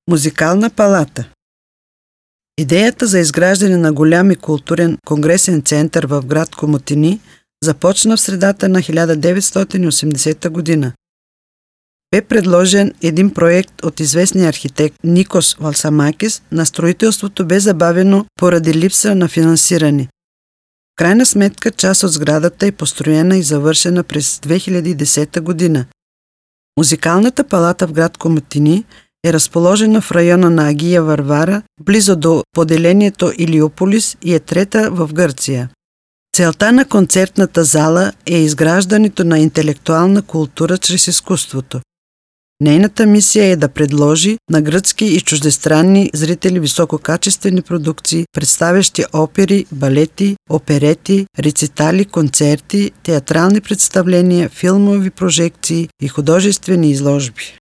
Музикална палата. Идеята за изграждане на голям и културен конгресен център в град Комотини започна в средата на 1980 година. Бе предложен един проект от известния архитект Никос Валсамакис, на строителството бе забавено поради липса на финансиране. В крайна сметка част от сградата е построена и завършена през 2010 година. Музикалната палата в град Комотини е разположена в района на Агия Варвара, близо до поделението Илиополис и е трета в Гърция. Целта на концертната зала е изграждането на интелектуална култура чрез изкуството. Нейната мисия е да предложи на гръцки и чуждестранни зрители висококачествени продукции, представящи опери, балети, оперети, рецитали, концерти, театрални представления, филмови прожекции и художествени изложби.